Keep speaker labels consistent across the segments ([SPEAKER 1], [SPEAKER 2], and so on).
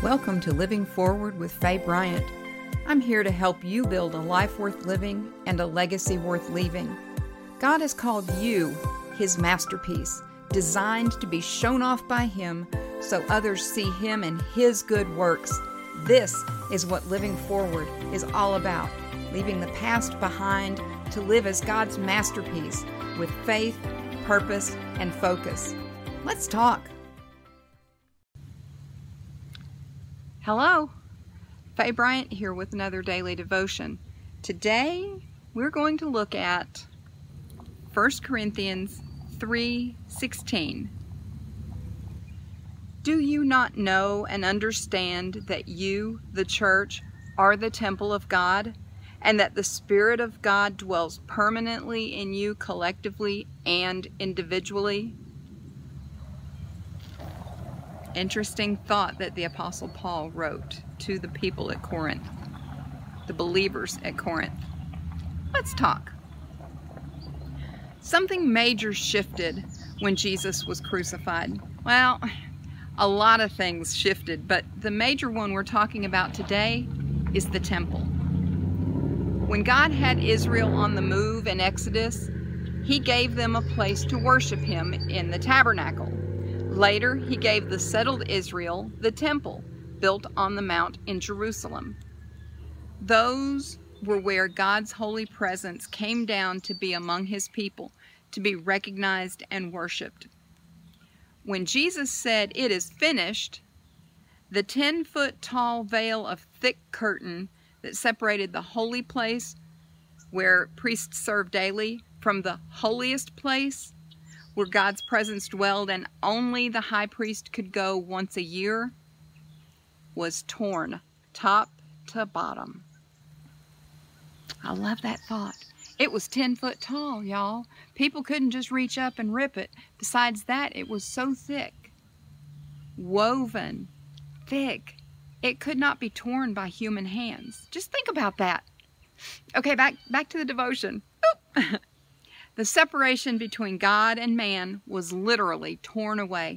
[SPEAKER 1] Welcome to Living Forward with Faye Bryant. I'm here to help you build a life worth living and a legacy worth leaving. God has called you His masterpiece, designed to be shown off by Him so others see Him and His good works. This is what Living Forward is all about, leaving the past behind to live as God's masterpiece with faith, purpose, and focus. Let's talk. Hello, Faye Bryant here with another daily devotion. Today, we're going to look at 1 Corinthians 3:16. Do you not know and understand that you, the church, are the temple of God, and that the Spirit of God dwells permanently in you collectively and individually? Interesting thought that the Apostle Paul wrote to the people at Corinth, the believers at Corinth. Let's talk. Something major shifted when Jesus was crucified. Well, a lot of things shifted, but the major one we're talking about today is the temple. When God had Israel on the move in Exodus, He gave them a place to worship Him in the tabernacle. Later, He gave the settled Israel the temple, built on the mount in Jerusalem. Those were where God's holy presence came down to be among His people, to be recognized and worshiped. When Jesus said, "It is finished," the 10-foot tall veil of thick curtain that separated the holy place, where priests served daily, from the holiest place, where God's presence dwelled and only the high priest could go once a year, was torn top to bottom. I love that thought. It was 10 foot tall, y'all. People couldn't just reach up and rip it. Besides that, it was so thick, woven, thick, it could not be torn by human hands. Just think about that. Okay, back to the devotion. The separation between God and man was literally torn away.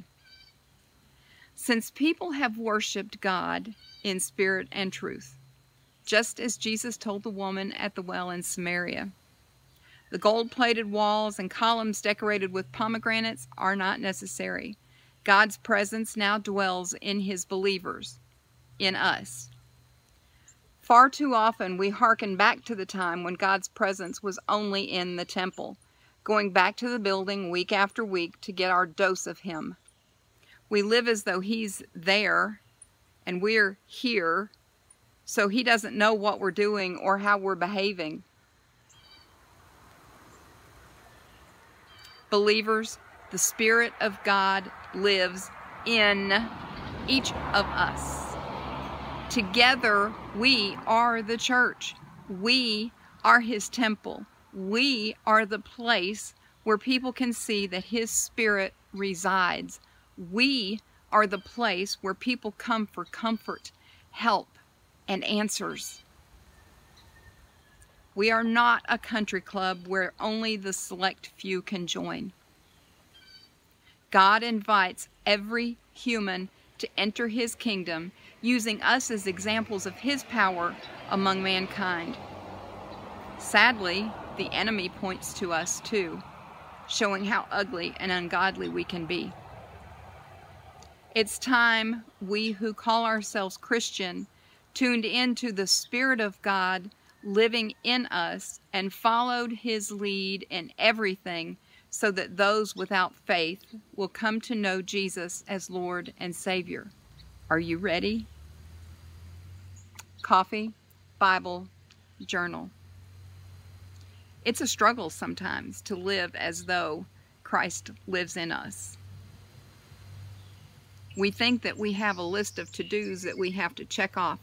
[SPEAKER 1] Since people have worshiped God in spirit and truth, just as Jesus told the woman at the well in Samaria, the gold-plated walls and columns decorated with pomegranates are not necessary. God's presence now dwells in His believers, in us. Far too often we hearken back to the time when God's presence was only in the temple, going back to the building week after week to get our dose of Him. We live as though He's there and we're here, so He doesn't know what we're doing or how we're behaving. Believers, the Spirit of God lives in each of us. Together, we are the church. We are His temple. We are the place where people can see that His Spirit resides. We are the place where people come for comfort, help, and answers. We are not a country club where only the select few can join. God invites every human to enter His kingdom, using us as examples of His power among mankind. Sadly, the enemy points to us too, showing how ugly and ungodly we can be. It's time we who call ourselves Christian tuned into the Spirit of God living in us and followed His lead in everything, so that those without faith will come to know Jesus as Lord and Savior. Are you ready? Coffee, Bible, journal. It's a struggle sometimes to live as though Christ lives in us. We think that we have a list of to-dos that we have to check off.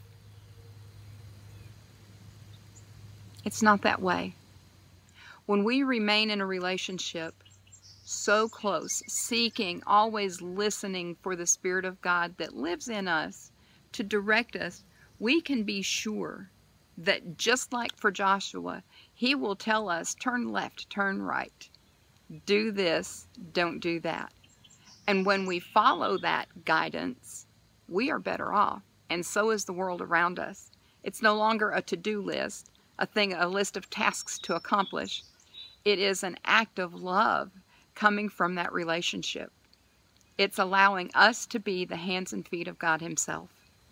[SPEAKER 1] It's not that way. When we remain in a relationship so close, seeking, always listening for the Spirit of God that lives in us to direct us, we can be sure that just like for Joshua, He will tell us, turn left, turn right, do this, don't do that. And when we follow that guidance, we are better off. and so is the world around us. It's no longer a to-do list, a list of tasks to accomplish. It is an act of love coming from that relationship. It's allowing us to be the hands and feet of God Himself.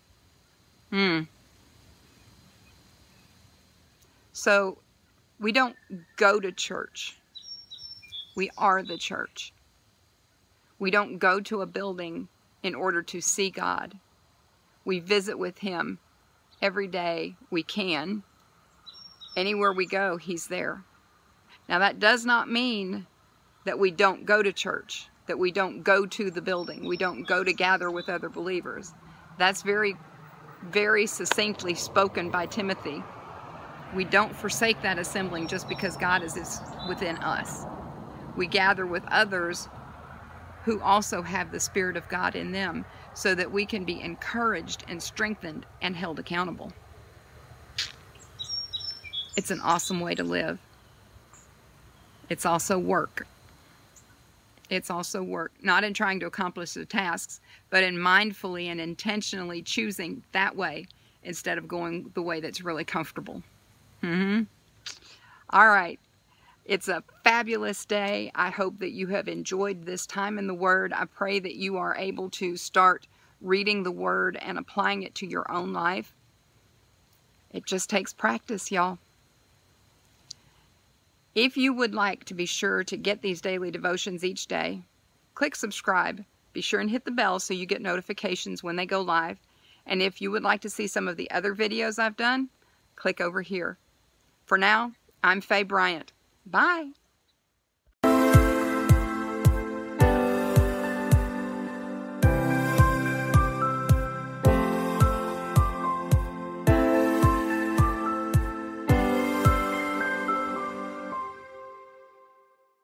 [SPEAKER 1] So, we don't go to church. We are the church. We don't go to a building in order to see God. We visit with Him every day we can. Anywhere we go, He's there. Now, that does not mean that we don't go to church, that we don't go to the building, we don't go to gather with other believers. That's very, very succinctly spoken by Timothy. We don't forsake that assembling just because God is within us. We gather with others who also have the Spirit of God in them so that we can be encouraged and strengthened and held accountable. It's an awesome way to live. It's also work. It's also work, not in trying to accomplish the tasks, but in mindfully and intentionally choosing that way instead of going the way that's really comfortable. All right. It's a fabulous day. I hope that you have enjoyed this time in the Word. I pray that you are able to start reading the Word and applying it to your own life. It just takes practice, y'all. If you would like to be sure to get these daily devotions each day, click subscribe. Be sure and hit the bell so you get notifications when they go live. And if you would like to see some of the other videos I've done, click over here. For now, I'm Faye Bryant. Bye.